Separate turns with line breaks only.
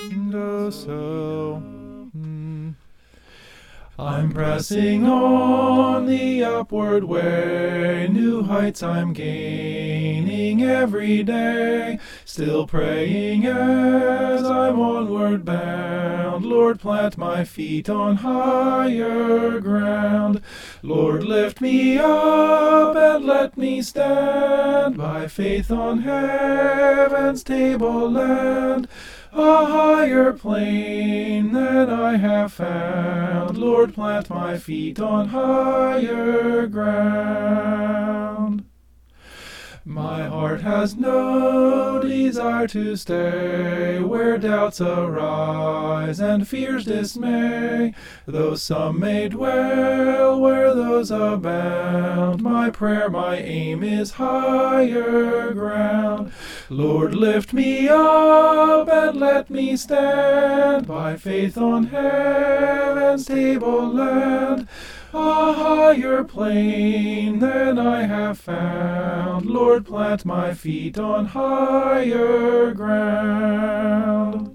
And oh, so. I'm pressing on the upward way, new heights I'm gaining every day, still praying as I'm onward bound. Lord, plant my feet on higher ground. Lord, lift me up and let me stand by faith on heaven's tableland, a higher plane than I have found. Lord, plant my feet on higher ground. My heart has no desire to stay where doubts arise and fears dismay, though some may dwell where those abound. My prayer, my aim is higher ground. Lord, lift me up and let me stand by faith on heaven's tableland, a higher plane than I have found. Lord, plant my feet on higher ground.